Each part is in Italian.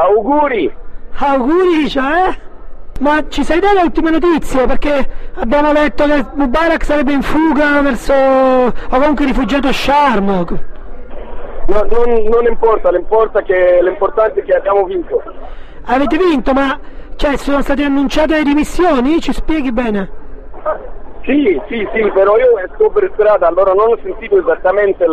Auguri! Auguri, cioè? Ma ci sai dare le ultime notizie? Perché abbiamo letto che Mubarak sarebbe in fuga verso, o comunque rifugiato a Sharm. No, non importa, l'importante è che abbiamo vinto. Avete vinto, ma cioè, sono state annunciate le dimissioni? Ci spieghi bene? Sì, però io sto per strada, allora non ho sentito esattamente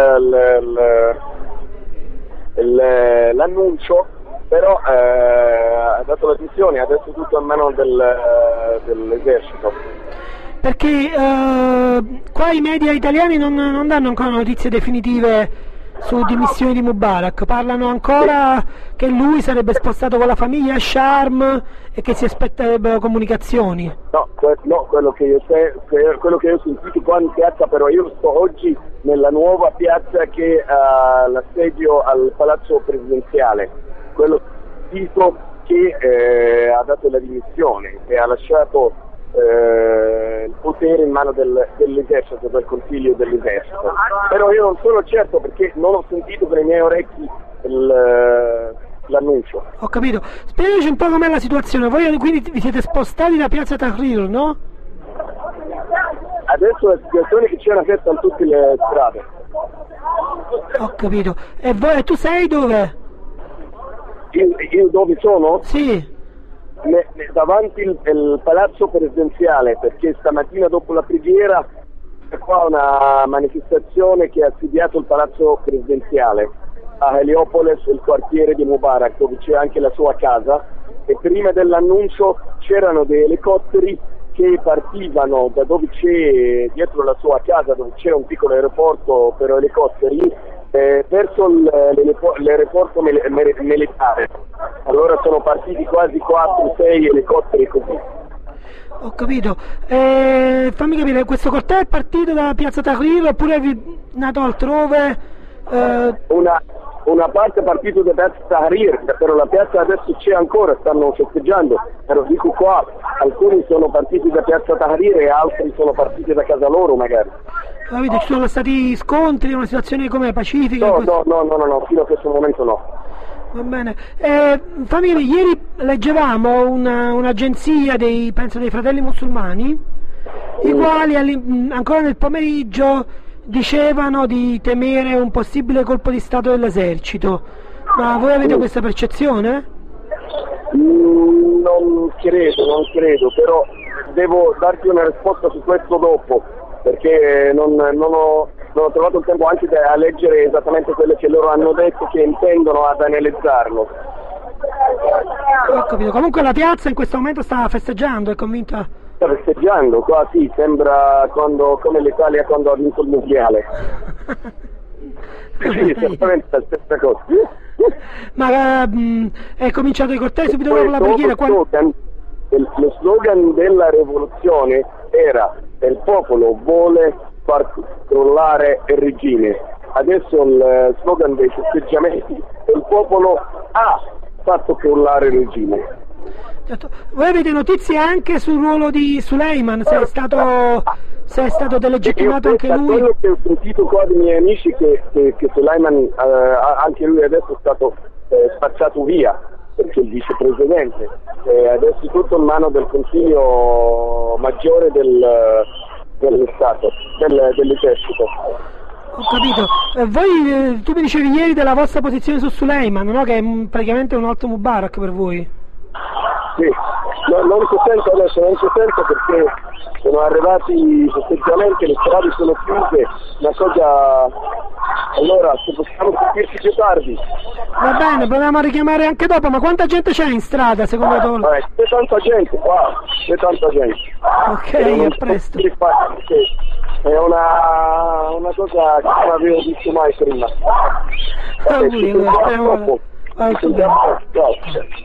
l'annuncio, però ha dato la dimissione, adesso tutto in mano dell'esercito. Perché qua i media italiani non danno ancora notizie definitive su dimissioni di Mubarak, parlano ancora che lui sarebbe spostato con la famiglia a Sharm e che si aspetterebbero comunicazioni. No, quello che io ho sentito qua in piazza, però io sto oggi nella nuova piazza che ha l'assedio al Palazzo Presidenziale, quello che ha dato la dimissione e ha lasciato il potere in mano dell'esercito, del consiglio dell'esercito. Però io non sono certo perché non ho sentito per i miei orecchi l'annuncio. Ho capito. Spiegaci un po' com'è la situazione. Voi quindi vi siete spostati da Piazza Tahrir, no? Adesso la situazione è che c'è una festa in tutte le strade. Ho capito. E tu sei dove? Io dove sono? Sì. Davanti il palazzo presidenziale, perché stamattina dopo la preghiera c'è qua una manifestazione che ha assediato il palazzo presidenziale a Heliopolis, il quartiere di Mubarak, dove c'è anche la sua casa, e prima dell'annuncio c'erano dei elicotteri che partivano da dove c'è, dietro la sua casa, dove c'è un piccolo aeroporto per elicotteri, verso l'aeroporto militare. Allora sono partiti quasi 4-6 elicotteri così. Ho capito. Fammi capire, questo corteo è partito da Piazza Tahrir oppure è nato altrove? Una parte è partita da Piazza Tahrir, però la piazza adesso c'è ancora, stanno festeggiando, però dico qua, alcuni sono partiti da Piazza Tahrir e altri sono partiti da casa loro magari. Capito, ci sono stati scontri, una situazione come pacifica? No, fino a questo momento no. Va bene. Fammi capire, ieri leggevamo un'agenzia penso dei Fratelli Musulmani, i quali ancora nel pomeriggio dicevano di temere un possibile colpo di stato dell'esercito. Ma voi avete questa percezione? Non credo, però devo darti una risposta su questo dopo, perché non ho trovato il tempo anche a leggere esattamente quello che loro hanno detto, che intendono ad analizzarlo. Ho capito. Comunque la piazza in questo momento sta festeggiando, è convinta? Sta festeggiando, qua sì, sembra come l'Italia quando ha vinto il mondiale. Sì, esattamente la stessa cosa. Ma è cominciato il corteo subito dopo la preghiera? Lo slogan della rivoluzione era: il popolo vuole far crollare il regime. Adesso il slogan dei festeggiamenti: il popolo ha fatto crollare il regime. Certo. Voi avete notizie anche sul ruolo di Suleiman, se è stato delegittimato anche lui? Quello che ho sentito qua dai miei amici che Suleiman anche lui adesso è stato spacciato via, perché il vicepresidente adesso è tutto in mano del consiglio maggiore dello Stato, dell'esercito. Ho capito. Voi, tu mi dicevi ieri della vostra posizione su Suleiman, no? Che è praticamente un altro Mubarak per voi. Sì, non si sente adesso, perché sono arrivati i festeggiamenti, le strade sono chiuse, una cosa. Allora, se possiamo sentirci più tardi. Va bene, proviamo a richiamare anche dopo, ma quanta gente c'è in strada secondo te? C'è tanta gente qua, Ok, a presto. È una cosa che non avevo visto mai prima. Speriamo. Ciao.